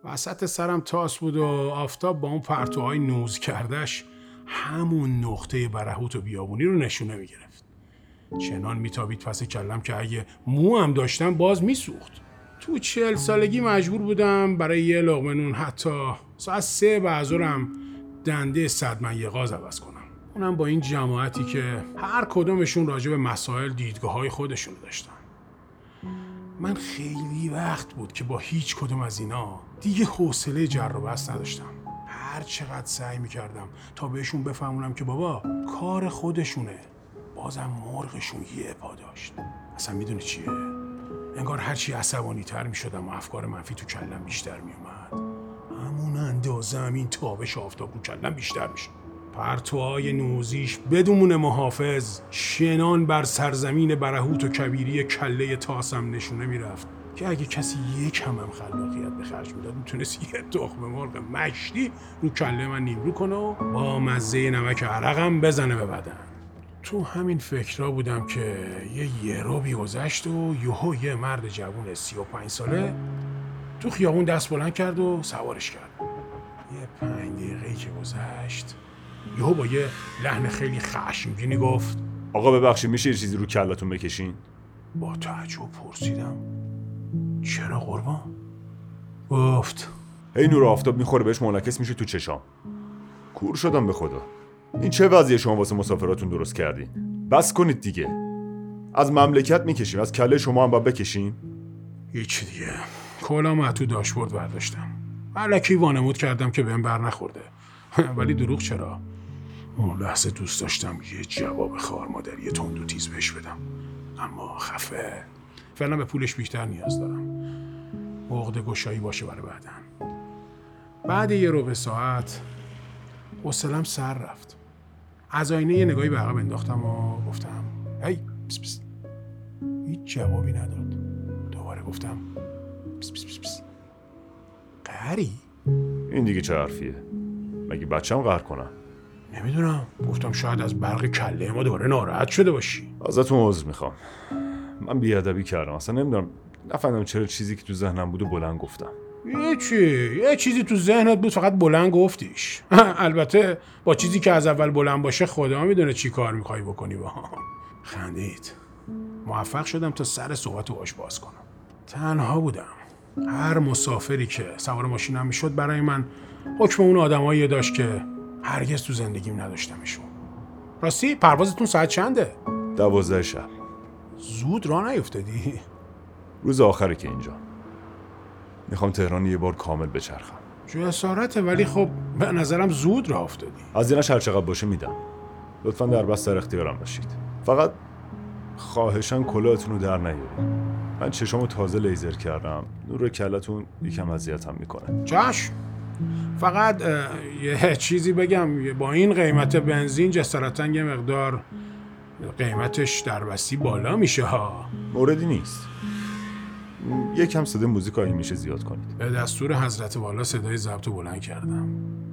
وسط سرم تاس بود و آفتاب با اون پرتوهای نوز کردش همون نقطه برهوت و بیابونی رو نشونه میگرفت. چنان میتابید پس کلم که اگه مو هم داشتم باز میسوخت. تو 40 سالگی مجبور بودم برای یه لقمه نون حتی ساعت 3 بعضورم دنده 100 من یه غاز عوض کنم. اونم با این جماعتی که هر کدومشون راجع به مسائل دیدگاه‌های خودشونو داشتن. من خیلی وقت بود که با هیچ کدوم از اینا دیگه حوصله جر و بحث نداشتم. هر چقدر سعی میکردم تا بهشون بفهمونم که بابا کار خودشونه، بازم مرغشون یه پا داشت. اصلا میدونی چیه؟ انگار هرچی عصبانی تر میشدم و افکار منفی تو کلم بیشتر میومد، همون اندازه این تابش آفتاب رو کلم بیشتر میشد. پرتوهای نوزیش بدون محافظ شنان بر سرزمین برهوت و کبیری کله تاسم نشونه میرفت که اگه کسی یکم هم خلاقیت به خرج میداد میتونست یه تخم مرغ مشتی رو کله من نیمرو کنه و با مزه نمک عرقم بزنه به بدن. تو همین فکرها بودم که یه روبی گذشت و یه مرد جوون 35 ساله تو خیابون دست بلند کرد و سوارش کرد. یه 5 دقیقه‌ای که گذشت یهو با یه لحن خیلی خشمگینی گفت آقا ببخشید میشه یه چیزی رو کلتون بکشین؟ با تعجب پرسیدم چرا قربان؟ گفت هی نور آفتاب میخوره بهش منعکس میشه تو چشام. کور شدم به خدا. این چه وضعیه شما واسه مسافراتون درست کردین؟ بس کنید دیگه. از مملکت میکشیم، از کله شما هم باید بکشین؟ هیچ دیگه. کلامو تو داشبورد برداشتم. الکی وانمود کردم که بهم بر نخورده. ولی دروغ چرا؟ اون لحظه دوست داشتم یه جواب خارمادری تند و تیز بهش بدم، اما خفه. فعلا به پولش بیشتر نیاز دارم. عقده گشایی باشه برای بعدن. بعد یه ربع ساعت حوصله‌ام سر رفت. از آینه یه نگاهی به عقب انداختم و گفتم هی پس پس. هیچ جوابی نداد. دوباره گفتم پس پس پس پس. قهری؟ این دیگه چه حرفیه؟ مگه بچه‌م قهر کنم؟ نمیدونم. گفتم شاید از برق کله ما دوباره ناراحت شده باشی. ازتون عذر میخوام. من بیادبی کردم. اصلا نمیدونم، نفهمیدم چرا چیزی که تو ذهنم بود و بلند گفتم. یه چیزی تو ذهنت بود فقط بلند گفتیش. البته با چیزی که از اول بلند باشه خدا میدونه چی کار میخوای بکنی با هم. خندید. موفق شدم تا سر صحبت باش باز کنم. تنها بودم. هر مسافری که سوار ماشینم میشد برای من حکم اون آدمایی داشت که هرگز تو زندگیم نداشتمشون. راستی پروازتون ساعت چنده؟ 12 شب. زود راه نیفتادی؟ روز آخره که اینجا. میخوام تهران یه بار کامل بچرخم. جسارته، ولی خب به نظرم زود راه افتادی. از اینش هر چقدر باشه میدم. لطفاً در بس در اختیارم باشید. فقط خواهشاً کلاهتون رو در نیارید. من چشامو تازه لیزر کردم. نور کلتون یکم اذیتم میکنه. چشم. فقط یه چیزی بگم، با این قیمت بنزین جسارتاً یه مقدار قیمتش در بسی بالا میشه ها. موردی نیست. یکم صدای موزیک اگه میشه زیاد کنید. به دستور حضرت والا صدای ضبط رو بلند کردم.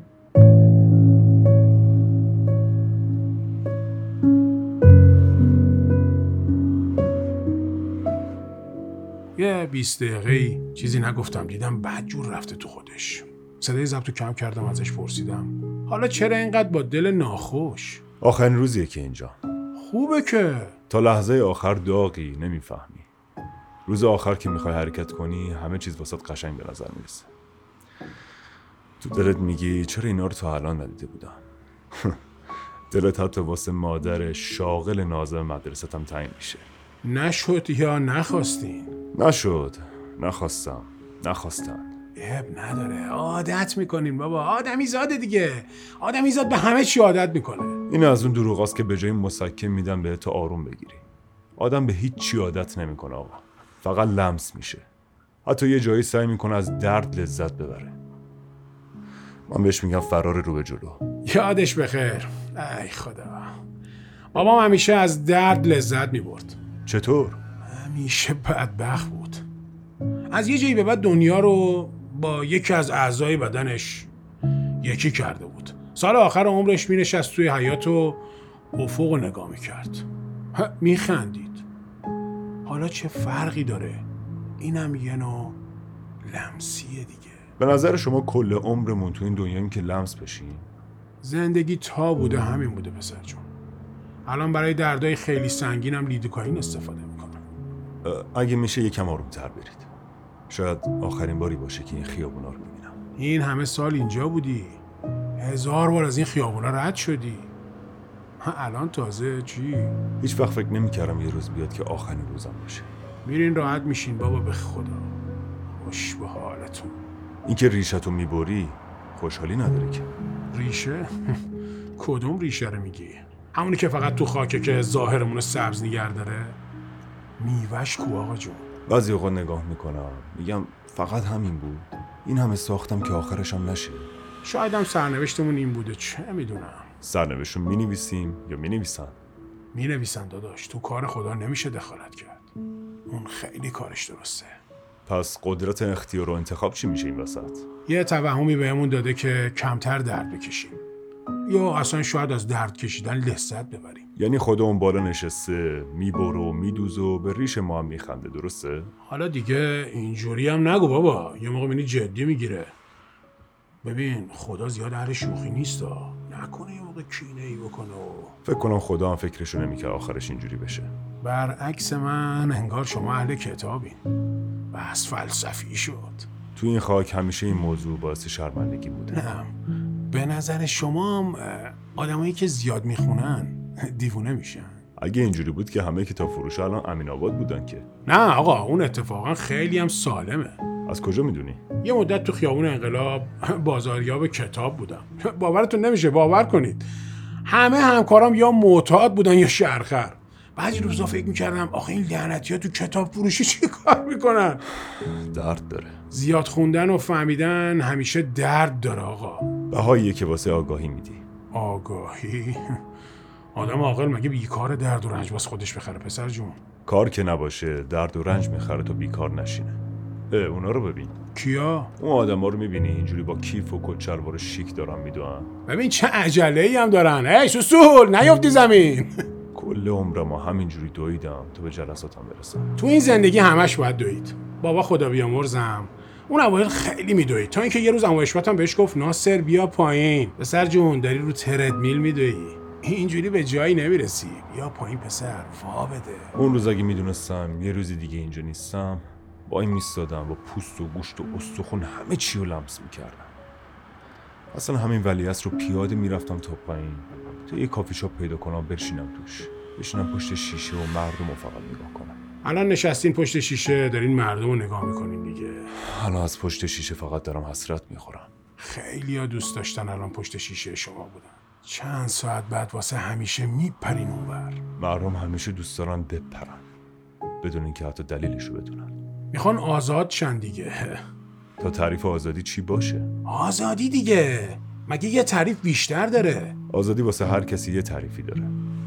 یه 20 دقیقه‌ای چیزی نگفتم، دیدم بدجور رفته تو خودش. صدای ضبط رو کم کردم، ازش پرسیدم حالا چرا اینقدر با دل ناخوش؟ آخرین روزیه که اینجا. خوبه که تا لحظه آخر داغی، نمیفهمی. روز آخر که میخوای حرکت کنی همه چیز واسط قشنگ به نظر میرسه. تو دلت میگی چرا اینا رو تا الان ندیده بودم. دلت حتی واسه مادر شاغل ناظم مدرسه هم تنگ میشه. نشد یا نخواستین؟ نشد. نخواستن. اب نداره، عادت میکنین بابا. آدمی زاده دیگه. آدمی زاد به همه چی عادت میکنه. این از اون دروغاست که به جای مسکن میدن بهت تا آروم بگیری. آدم به هیچ چی عادت نمیکنه آقا. فقط لمس میشه. حتی یه جایی سعی میکنه از درد لذت ببره. من بهش میگم فرار رو به جلو. یادش بخیر. ای خدا. بابام همیشه از درد لذت میبرد. چطور؟ همیشه بدبخت بود. از یه جایی به بعد دنیا رو با یکی از اعضای بدنش یکی کرده بود. سال آخر عمرش مینشست توی حیاط و افق رو نگاه میکرد. میخندید. حالا چه فرقی داره؟ اینم یه نوع لمسیه دیگه. به نظر شما کل عمرمون تو این دنیاییم که لمس بشیم؟ زندگی تا بوده همین بوده پسر جون. الان برای دردای خیلی سنگینم لیدوکائین استفاده میکنم. اگه میشه یکم آرومتر برید. شاید آخرین باری باشه که این خیابونا رو میبینم. این همه سال اینجا بودی، 1000 بار از این خیابونا رد شدی. الان تازه چی؟ هیچ وقت فکر نمیکردم یه روز بیاد که آخرین روزم باشه. میرین راحت میشین بابا، به خدا خوش به حالتون. این که ریشتو میبری خوشحالی نداره که. ریشه؟ کدوم ریشه رو میگی؟ همونی که فقط تو خاکه که ظاهرمون سبز نگر داره؟ میوه‌ش کو آقا جون؟ بعضی اوقات نگاه میکنم میگم فقط همین بود، این همه ساختم که آخرش هم نشه. شاید هم سرنوشتمون این بوده، چه میدونم. سرنوشت رو مینویسیم یا مینویسن؟ مینویسن داداش، تو کار خدا نمیشه دخالت کرد. اون خیلی کارش درسته. پس قدرت اختیار و انتخاب چی میشه این وسط؟ یه توهمی بهمون داده که کمتر درد بکشیم، یا اصلا شاید از درد کشیدن لذت ببریم. یعنی خدا اون بالا نشسته میبره و میدوزه و به ریش ما هم میخنده، درسته؟ حالا دیگه اینجوری هم نگو بابا، یه موقع بینی جدی میگیره. ببین خدا زیاد اهل شوخی نیستا، نکنه یه موقع کینه ای بکنه و... فکر کنم خدا هم فکرشو نمیکرد آخرش اینجوری بشه. برعکس من انگار شما اهل کتابین. بس فلسفی شد. تو این خاک همیشه این موضوع باعث شرمندگی بوده. نه، به نظر شما هم آدمایی که زیاد میخونن دیوونه میشن. اگه اینجوری بود که همه کتاب فروش الان امین آباد بودن که. نه آقا، اون اتفاقا خیلی هم سالمه. از کجا میدونی؟ یه مدت تو خیابون انقلاب بازاریاب کتاب بودم. باورتون نمیشه، باور کنید. همه همکارام یا معتاد بودن یا شرخر. بعضی روزا فکر میکردم آخه این لعنتی‌ها تو کتاب فروشی چی کار میکنن؟ درد داره. زیاد خوندن و فهمیدن همیشه درد داره آقا. بهاییه که واسه آگاهی میدی. آگاهی؟ آدم عاقل مگه بیکار درد و رنج واسه خودش بخره پسر جون؟ کار که نباشه درد و رنج میخره تا بیکار نشینه. اونا رو ببین. کیا؟ اون آدما رو میبینی اینجوری با کیف و کت شلوار شیک دارن میدوئن. ببین چه عجله‌ای هم دارن. ای سوسول نیافتی زمین. کل عمرم همینجوری دویدم تا به جلساتم برسم. تو این زندگی همش باید دوید. بابا خدا بیامرزم، اون اوایل خیلی میدوید تا اینکه یه روز عمو اشمتم بهش گفت ناصر بیا پایین. پسر جون داری رو تردمیل میدوی، اینجوری به جایی نمیرسی. بیا پایین پسر، وا بده. اون روز اگه میدونستم یه روزی دیگه اینجا نیستم، با این میستادم با پوست و گوشت و استخون همه چی رو لمس میکردم. اصلا همین ولیعصر رو پیاده میرفتم تا پایین تا یه کافی شاپ پیدا کنم بشینم توش، بشینم پشت شیشه و مردم رو فقط نگاه کنم. الان نشستین پشت شیشه دارین مردم رو نگاه میکنین دیگه. الان از پشت شیشه فقط دارم حسرت میخورم. خیلی‌ها دوست داشتن الان پشت شیشه شما بودن. چند ساعت بعد واسه همیشه میپرین اونور. مردم همیشه دوست دارن بپرن بدون اینکه حتی دلیلشو بدونن. میخوان آزاد شن دیگه. تا تعریف آزادی چی باشه؟ آزادی دیگه مگه یه تعریف بیشتر داره؟ آزادی واسه هر کسی یه تعریفی داره.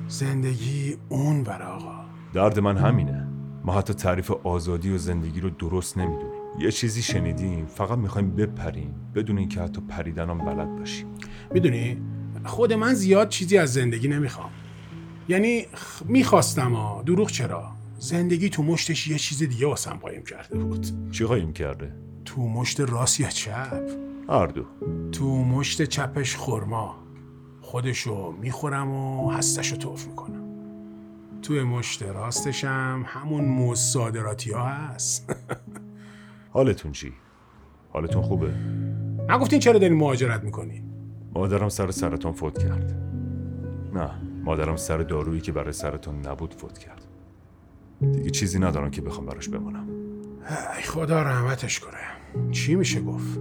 زندگی اون ور آقا. درد من همینه. ما حتی تعریف آزادی و زندگی رو درست نمیدونیم. یه چیزی شنیدیم فقط میخوایم بپریم بدون اینکه حتی پریدن هم بلد باشیم. میدونی خود من زیاد چیزی از زندگی نمیخوام. یعنی میخواستم دروغ چرا؟ زندگی تو مشتش یه چیز دیگه واسم قایم کرده بود. چی قایم کرده؟ تو مشت راست یا چپ؟ هر دو. تو مشت چپش خرما، خودشو میخورم و هستشو توف میکنم. توی مشت راستشم همون موز صادراتی ها هست. حالتون چی؟ حالتون خوبه؟ نگفتین چرا دارین مهاجرت میکنین؟ مادرم سر سرطان فوت کرد. نه، مادرم سر دارویی که برای سرطان نبود فوت کرد. دیگه چیزی ندارم که بخوام براش بمونم. ای خدا رحمتش کنه. چی میشه گفت؟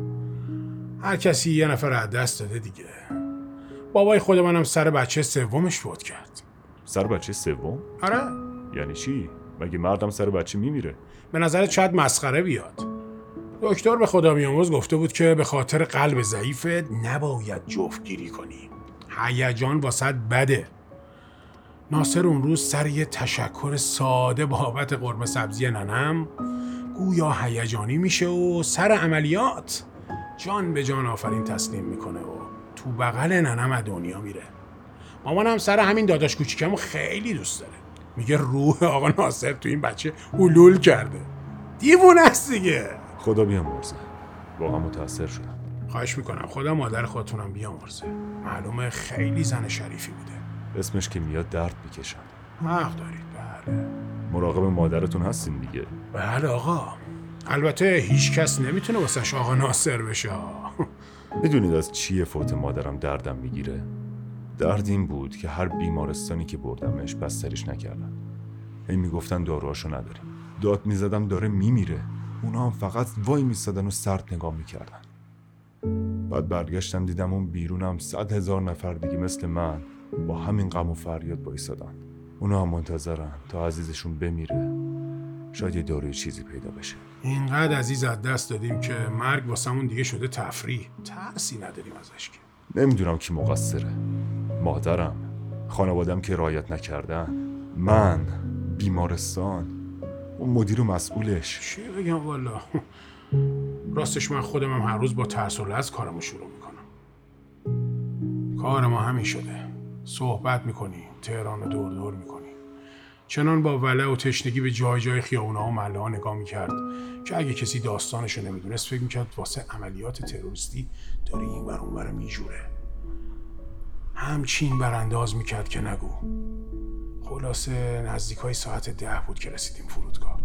هر کسی یه نفر از دست داده دیگه. بابای خود منم سر بچه سومش فوت کرد. سر بچه سوم؟ آره. یعنی چی؟ مگه مردم سر بچه میمیره؟ به نظرت شاید مسخره بیاد. دکتر به خدا بیامرز گفته بود که به خاطر قلب ضعیفت نباید جفتگیری کنی. هیجان واسط بده. ناصر اون روز سر یه تشکر ساده بابت قرمه سبزی ننم گویا هیجانی میشه و سر عملیات جان به جان آفرین تسلیم میکنه و تو بغل ننم از دنیا میره. مامانم سر همین داداش کوچیکمو خیلی دوست داره. میگه روح آقا ناصر تو این بچه حلول کرده. دیوونه است دیگه. خدا بیامرزه. واقعا متأثر شدم. خواهش میکنم خدا مادر خودتونم بیامرزه. معلومه خیلی زن شریفی بوده. اسمش که میاد درد میکشم. حق دارید. بله مراقب مادرتون هستین دیگه. بله آقا. البته هیچ کس نمیتونه واسش آقا ناصر بشه. میدونید از چیه فوت مادرم دردم میگیره؟ درد این بود که هر بیمارستانی که بردمش بستریش نکردن. هی میگفتن داروهاشو نداریم. داد میزدم داره میمیره. اونا هم فقط وای میستادن و سرد نگاه میکردن. بعد برگشتم دیدم اون بیرونم 100,000 نفر دیگه مثل من با همین غم و فریاد بایستادن. اونا هم منتظرن تا عزیزشون بمیره. شاید یه داروی چیزی پیدا بشه. اینقدر عزیز از دست دادیم که مرگ واسمون دیگه شده تفریح. ترسی نداریم ازش که. نمیدونم کی مقصره. مادرم، خانوادم که رعایت نکردن، من، بیمارستان، اون مدیر و مسئولش. چی بگم والا. راستش من خودم هم هر روز با ترس و لرز کارمو شروع میکنم. کار ما همین شده. صحبت میکنیم، تهران رو دور دور میکنیم. چنان با ولع و تشنگی به جای جای خیابون‌ها و محله‌ها نگاه میکرد که اگه کسی داستانشو نمیدونست فکر میکرد واسه عملیات تروریستی داره این ور اون ور میجوره. همچین برانداز میکرد که نگو. خلاصه نزدیکای ساعت 10 بود که رسیدیم فرودگاه.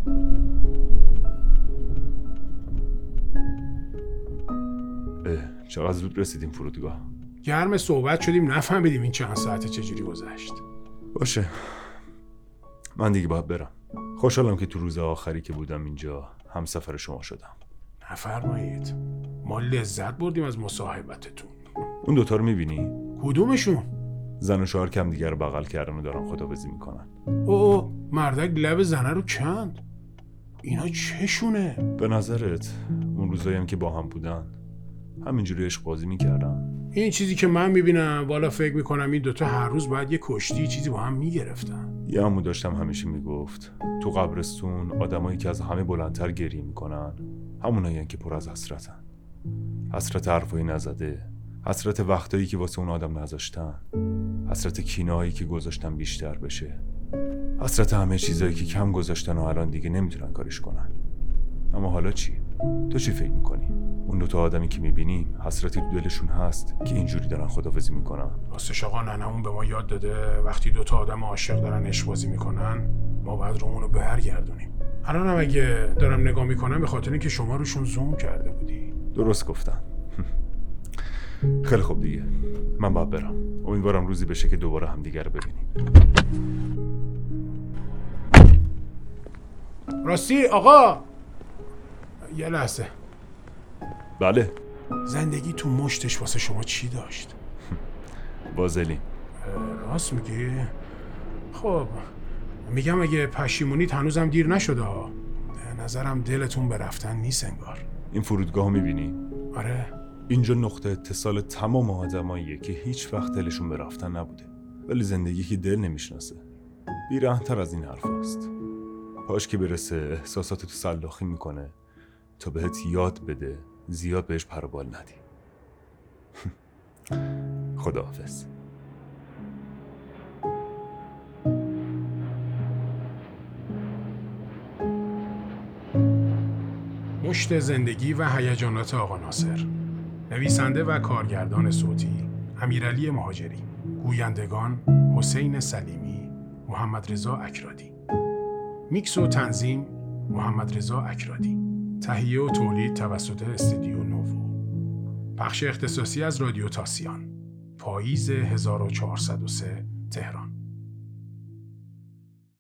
چقدر زود رسیدیم فرودگاه. گرم صحبت شدیم نفهمیدیم این چند ساعته چجوری گذشت. باشه، من دیگه باید برم. خوشحالم که تو روز آخری که بودم اینجا همسفر شما شدم. نفرمایید. ما لذت بردیم از مصاحبتتون. اون دوتا رو میبینی؟ کدومشون؟ زن و شوهر که هم دیگه رو بغل کردن و دارن خداحافظی میکنن. اوه مردک لب زنه رو کند. اینا چشونه؟ به نظرت اون روزایی هم که با هم بودن همینجوری عشق بازی میکردن؟ این چیزی که من میبینم والا فکر میکنم این دوتا هر روز باید یه کشتی چیزی با هم میگرفتن. یه عمو داشتم همیشه میگفت تو قبرستون آدمایی که از همه بلندتر گریه میکنن همونایین که پر از حسرتن. حسرت حرفایی نزده، حسرت وقتایی که واسه اون آدم نذاشتن، حسرت کینه‌هایی که گذاشتن بیشتر بشه، حسرت همه چیزایی که کم گذاشتن و الان دیگه نمیتونن کارش کنن. اما حالا چی؟ تو چی فکر میکنی؟ اون دوتا آدمی که میبینیم حسرتی تو دلشون هست که اینجوری دارن خداحافظی میکنن؟ راستش آقا ننمون به ما یاد داده وقتی دوتا آدم عاشق دارن عشق بازی میکنن ما باید رومونو برگردونیم. الانم اگه دارم نگاه میکنم به خاطر اینکه شما روشون زوم کرده بودی. درست گفتم. خیلی خوب دیگه، من باید برم. امیدوارم روزی بشه که دوباره همدیگه رو ببینیم. راستی آقا یه لحظه. بله. زندگی تو مشتش واسه شما چی داشت؟ وازلین. راست میگی؟ خب میگم اگه پشیمونید هنوزم دیر نشده ها. نظرم دلتون به رفتن نیست انگار. این فرودگاه میبینی؟ آره. اینجا نقطه اتصال تمام آدماییه که هیچ وقت دلشون به رفتن نبوده، ولی زندگی که دل نمیشناسه بی‌رحم‌تر از این حرف هست. پاش که برسه احساساتو سلاخی میکنه تا بهت یاد بده زیاد بهش پر و بال ندی. خداحافظ. مشت زندگی و هیجانات آقا ناصر. نویسنده و کارگردان صوتی امیرعلی مهاجری. گویندگان حسین سلیمی، محمد رضا اکرادی. میکس و تنظیم محمد رضا اکرادی. تهیه و تولید توسط استودیو نوو. پخش اختصاصی از رادیو تاسیان. پاییز 1403 تهران.